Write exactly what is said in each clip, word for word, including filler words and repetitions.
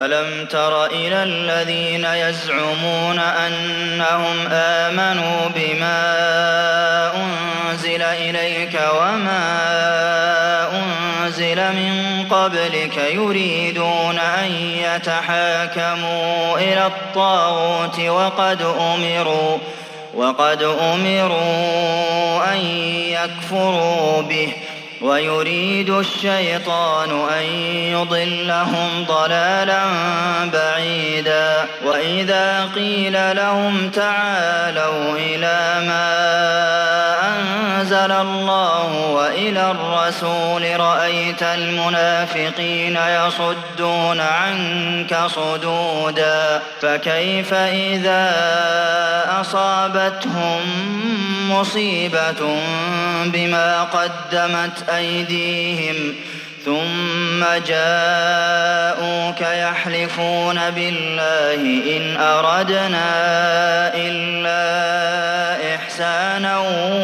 أَلَمْ تَرَ إِلَى الَّذِينَ يَزْعُمُونَ أَنَّهُمْ آمَنُوا بِمَا أُنزِلَ إِلَيْكَ وَمَا أُنزِلَ مِن قَبْلِكَ يُرِيدُونَ أَن يَتَحَاكَمُوا إِلَى الطَّاغُوتِ وَقَدْ أُمِرُوا وَقَدْ أُمِرُوا أَن يَكْفُرُوا بِهِ وَيُرِيدُ الشَّيْطَانُ أَن يُضِلَّهُمْ ضَلَالًا بَعِيدًا وَإِذَا قِيلَ لَهُمْ تَعَالَوْا إِلَىٰ مَا أَنزَلَ اللَّهُ وَإِلَى الرَّسُولِ رَأَيْتَ الْمُنَافِقِينَ يَصُدُّونَ عَنكَ صُدُودًا فَكَيْفَ إِذَا أَصَابَتْهُم مُّصِيبَةٌ بِمَا قَدَّمَتْ أَيْدِيهِمْ ثُمَّ جَاءُوكَ يَحْلِفُونَ بِاللَّهِ إِنْ أَرَدْنَا إِلَّا إِحْسَانًا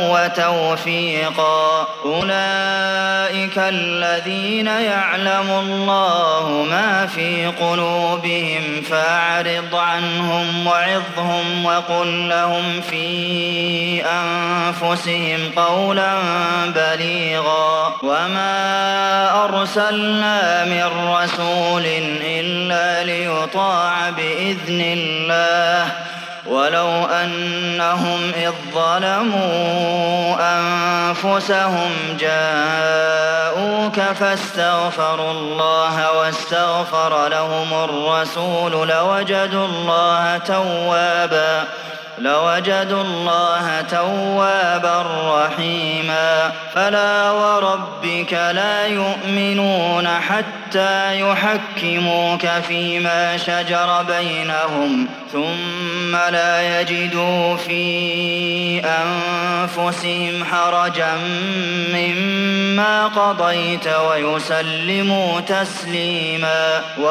وَتَوْفِيقًا أُولَٰئِكَ الَّذِينَ يَعْلَمُ اللَّهُ مَا فِي قُلُوبِهِمْ فَأَعْرِضْ عَنْهُمْ وَعِظْهُمْ وَقُل لَّهُمْ فِي أَنفُسِهِمْ قَوْلًا بَلِيغًا وَمَا أَرْسَلْنَا مِن رَّسُولٍ إِلَّا لِيُطَاعَ بِإِذْنِ اللَّهِ وَلَوْ أَنَّهُمْ إِذ ظَّلَمُوا أَنفُسَهُمْ جَاءُوكَ فَاسْتَغْفَرُوا اللَّهَ وَاسْتَغْفَرَ لَهُمُ الرَّسُولُ لَوَجَدُوا اللَّهَ تَوَّابًا لوجدوا الله توابا رحيما فلا وربك لا يؤمنون حتى يحكموك فيما شجر بينهم ثم لا يجدوا في أنفسهم حرجا مما قضيت ويسلموا تسليما